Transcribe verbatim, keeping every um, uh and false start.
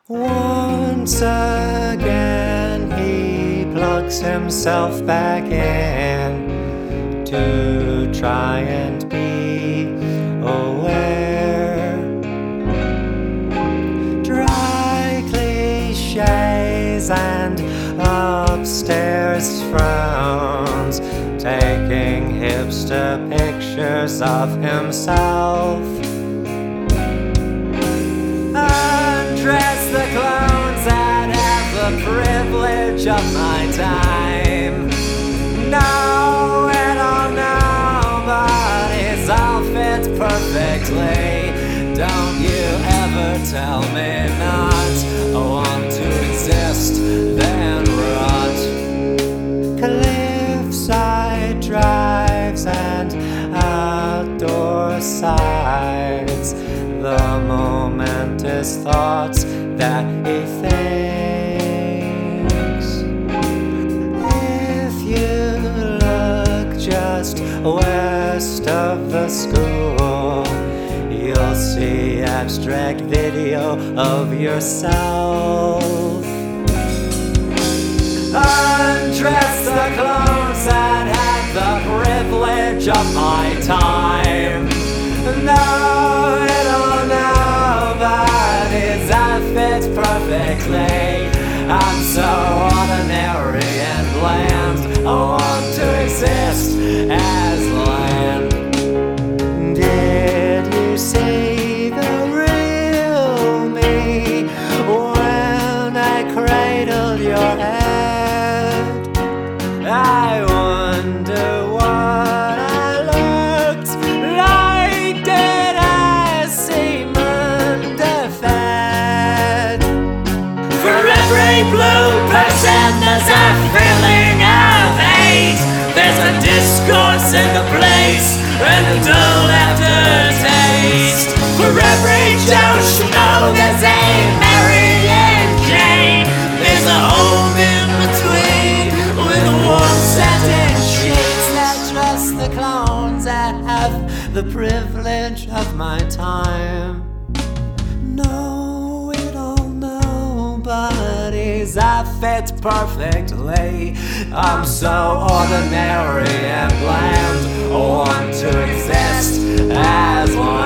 Once again he plugs himself back in to try and be aware. Dry cliches and upstairs frowns, taking hipster pictures of himself. Undress the clones that have the privilege of my time. Know it all now, but his all fits perfectly. Don't you ever tell me not. I want to exist, then rot. Cliffside drives and outdoor sides, the momentous thoughts that he thinks. If you look just west of the school, you'll see abstract video of yourself. Undress the clones that have the privilege of my time. Know it all now, but his outfits perfectly. I'm so ordinary and bland. I want to exist as land. Did you see the real me when I cradled your head? I wonder what I looked like. Did I semen defed? For every blue person there's a feeling of hate. There's a discourse in the place and a dull aftertaste. For every Josh you know there's a Mary and Jane. There's a home in between with warm satin sheets that trust the clones that have the privilege of my time. Know it all now, but his outfits perfectly. I'm so ordinary and bland. I want to exist as one.